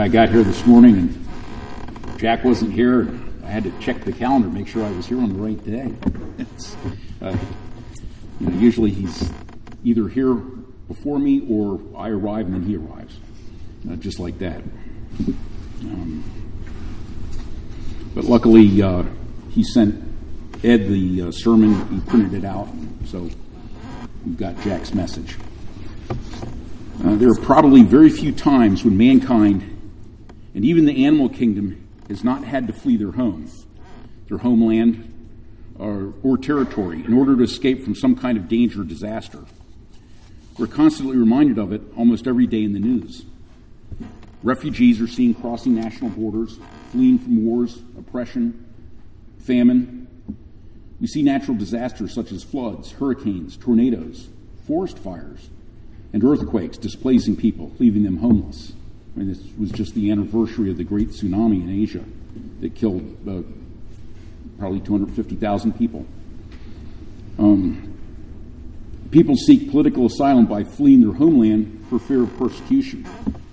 I got here this morning and Jack wasn't here. I had to check the calendar, make sure I was here on the right day. Usually he's either here before me or I arrive and then he arrives, just like that. But luckily, he sent Ed the sermon. He printed it out, so we've got Jack's message. There are probably very few times when mankind, and even the animal kingdom, has not had to flee their home, their homeland, or territory in order to escape from some kind of danger or disaster. We're constantly reminded of it almost every day in the news. Refugees are seen crossing national borders, fleeing from wars, oppression, famine. We see natural disasters such as floods, hurricanes, tornadoes, forest fires, and earthquakes displacing people, leaving them homeless. This was just the anniversary of the great tsunami in Asia that killed probably 250,000 people. People seek political asylum by fleeing their homeland for fear of persecution.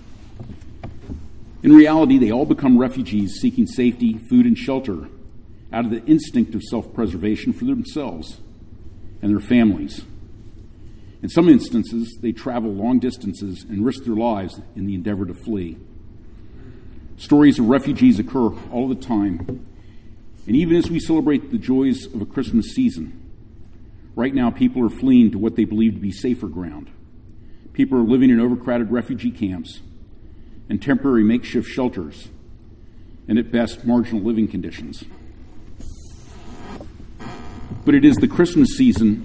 In reality, they all become refugees seeking safety, food, and shelter out of the instinct of self-preservation for themselves and their families. In some instances, they travel long distances and risk their lives in the endeavor to flee. Stories of refugees occur all the time, and even as we celebrate the joys of a Christmas season, right now people are fleeing to what they believe to be safer ground. People are living in overcrowded refugee camps and temporary makeshift shelters, and at best, marginal living conditions. But it is the Christmas season.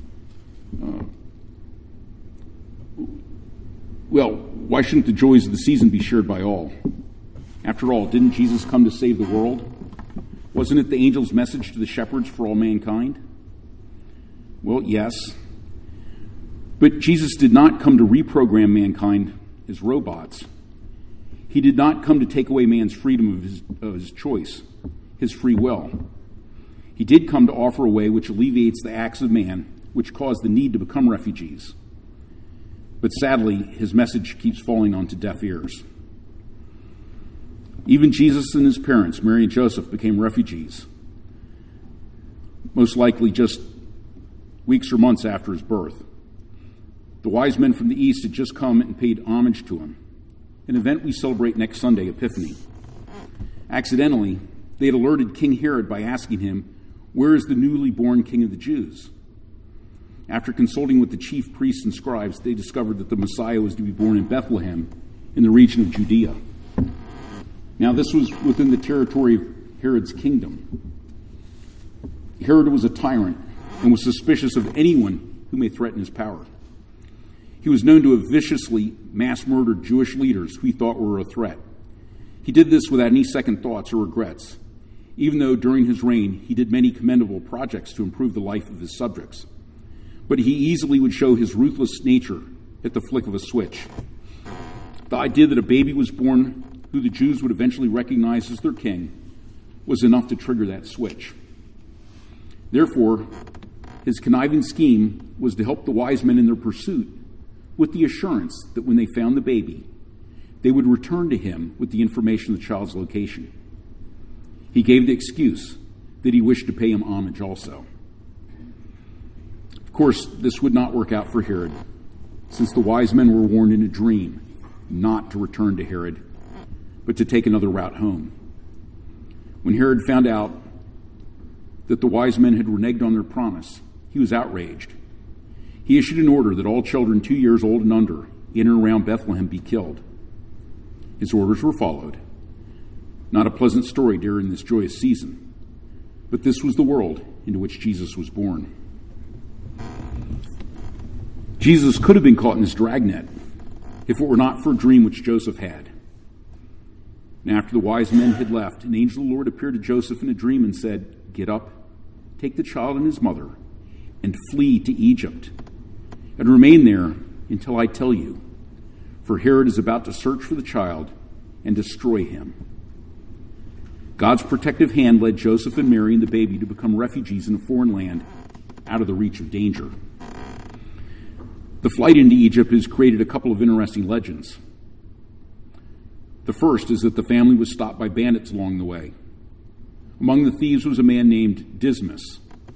Why shouldn't the joys of the season be shared by all? After all, didn't Jesus come to save the world? Wasn't it the angel's message to the shepherds for all mankind? Well, yes. But Jesus did not come to reprogram mankind as robots. He did not come to take away man's freedom of his choice, his free will. He did come to offer a way which alleviates the acts of man, which cause the need to become refugees. But sadly, his message keeps falling onto deaf ears. Even Jesus and his parents, Mary and Joseph, became refugees, most likely just weeks or months after his birth. The wise men from the east had just come and paid homage to him, an event we celebrate next Sunday, Epiphany. Accidentally, they had alerted King Herod by asking him, "Where is the newly born King of the Jews?" After consulting with the chief priests and scribes, they discovered that the Messiah was to be born in Bethlehem, in the region of Judea. Now, this was within the territory of Herod's kingdom. Herod was a tyrant and was suspicious of anyone who may threaten his power. He was known to have viciously mass murdered Jewish leaders who he thought were a threat. He did this without any second thoughts or regrets, even though during his reign he did many commendable projects to improve the life of his subjects. But he easily would show his ruthless nature at the flick of a switch. The idea that a baby was born who the Jews would eventually recognize as their king was enough to trigger that switch. Therefore, his conniving scheme was to help the wise men in their pursuit with the assurance that when they found the baby, they would return to him with the information of the child's location. He gave the excuse that he wished to pay him homage also. Of course, this would not work out for Herod, since the wise men were warned in a dream not to return to Herod, but to take another route home. When Herod found out that the wise men had reneged on their promise, he was outraged. He issued an order that all children 2 years old and under in and around Bethlehem be killed. His orders were followed. Not a pleasant story during this joyous season, but this was the world into which Jesus was born. Jesus could have been caught in this dragnet if it were not for a dream which Joseph had. And after the wise men had left, an angel of the Lord appeared to Joseph in a dream and said, "Get up, take the child and his mother, and flee to Egypt, and remain there until I tell you, for Herod is about to search for the child and destroy him." God's protective hand led Joseph and Mary and the baby to become refugees in a foreign land out of the reach of danger. The flight into Egypt has created a couple of interesting legends. The first is that the family was stopped by bandits along the way. Among the thieves was a man named Dismas.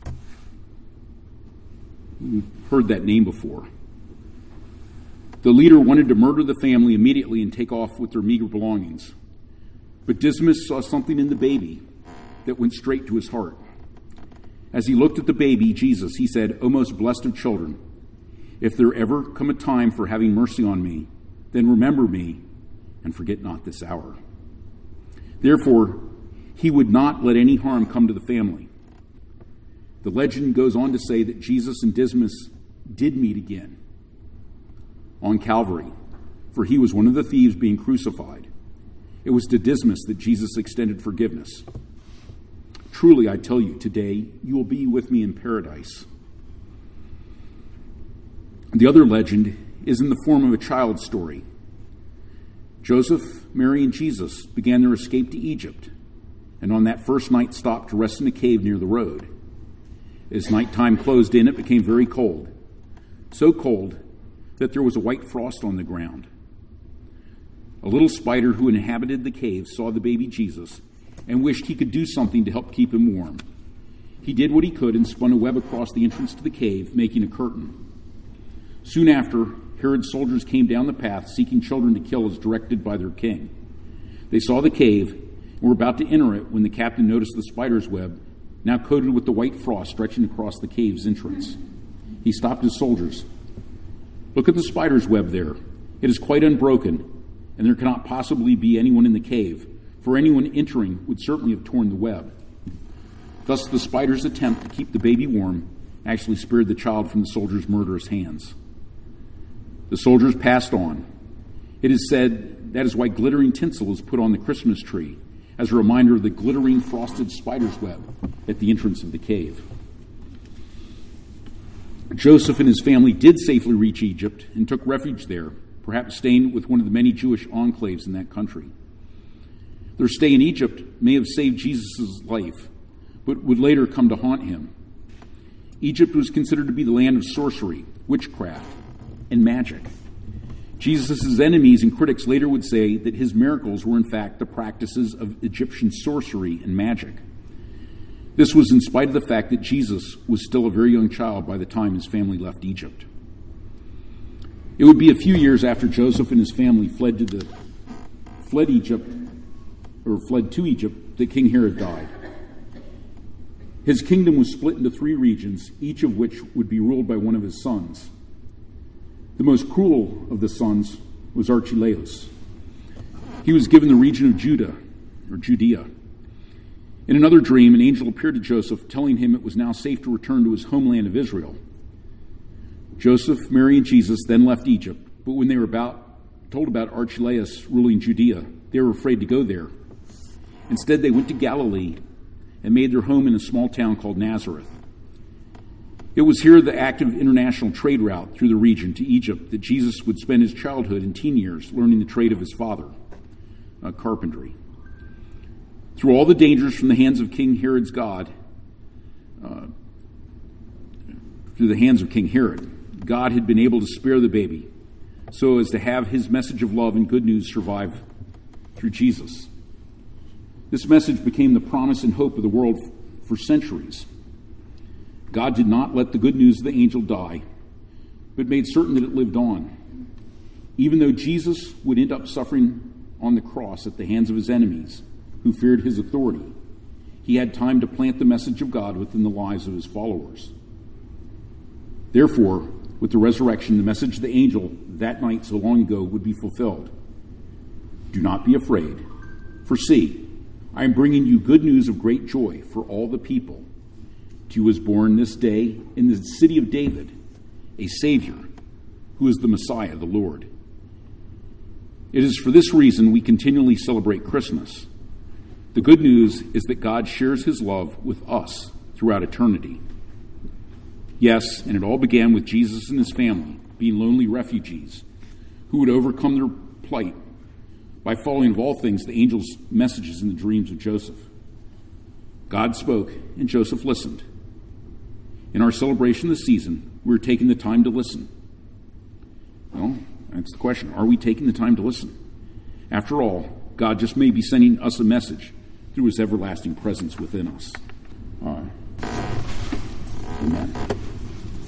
You've heard that name before. The leader wanted to murder the family immediately and take off with their meager belongings. But Dismas saw something in the baby that went straight to his heart. As he looked at the baby, Jesus, he said, "O most blessed of children, if there ever come a time for having mercy on me, then remember me and forget not this hour." Therefore, he would not let any harm come to the family. The legend goes on to say that Jesus and Dismas did meet again on Calvary, for he was one of the thieves being crucified. It was to Dismas that Jesus extended forgiveness. Truly, I tell you, today you will be with me in paradise. The other legend is in the form of a child's story. Joseph, Mary, and Jesus began their escape to Egypt, and on that first night stopped to rest in a cave near the road. As nighttime closed in, it became very cold, so cold that there was a white frost on the ground. A little spider who inhabited the cave saw the baby Jesus and wished he could do something to help keep him warm. He did what he could and spun a web across the entrance to the cave, making a curtain. Soon after, Herod's soldiers came down the path seeking children to kill as directed by their king. They saw the cave and were about to enter it when the captain noticed the spider's web, now coated with the white frost, stretching across the cave's entrance. He stopped his soldiers. "Look at the spider's web there. It is quite unbroken, and there cannot possibly be anyone in the cave, for anyone entering would certainly have torn the web." Thus the spider's attempt to keep the baby warm actually spared the child from the soldiers' murderous hands. The soldiers passed on. It is said that is why glittering tinsel is put on the Christmas tree, as a reminder of the glittering frosted spider's web at the entrance of the cave. Joseph and his family did safely reach Egypt and took refuge there, perhaps staying with one of the many Jewish enclaves in that country. Their stay in Egypt may have saved Jesus' life, but would later come to haunt him. Egypt was considered to be the land of sorcery, witchcraft, and magic. Jesus' enemies and critics later would say that his miracles were in fact the practices of Egyptian sorcery and magic. This was in spite of the fact that Jesus was still a very young child by the time his family left Egypt. It would be a few years after Joseph and his family fled to Egypt that King Herod died. His kingdom was split into 3 regions, each of which would be ruled by one of his sons. The most cruel of the sons was Archelaus. He was given the region of Judea. In another dream, an angel appeared to Joseph, telling him it was now safe to return to his homeland of Israel. Joseph, Mary, and Jesus then left Egypt, but when they were told about Archelaus ruling Judea, they were afraid to go there. Instead, they went to Galilee and made their home in a small town called Nazareth. It was here, the active international trade route through the region to Egypt, that Jesus would spend his childhood and teen years learning the trade of his father, carpentry. Through all the dangers from the hands of King Herod's God, through the hands of King Herod, God had been able to spare the baby so as to have his message of love and good news survive through Jesus. This message became the promise and hope of the world for centuries. God did not let the good news of the angel die, but made certain that it lived on. Even though Jesus would end up suffering on the cross at the hands of his enemies, who feared his authority, he had time to plant the message of God within the lives of his followers. Therefore, with the resurrection, the message of the angel that night so long ago would be fulfilled. Do not be afraid, for see, I am bringing you good news of great joy for all the people. To you was born this day in the city of David a Savior, who is the Messiah, the Lord. It is for this reason we continually celebrate Christmas. The good news is that God shares his love with us throughout eternity. Yes, and it all began with Jesus and his family being lonely refugees who would overcome their plight by following of all things the angel's messages in the dreams of Joseph. God spoke, and Joseph listened. In our celebration this season, we're taking the time to listen. Well, that's the question. Are we taking the time to listen? After all, God just may be sending us a message through his everlasting presence within us. All right. Amen.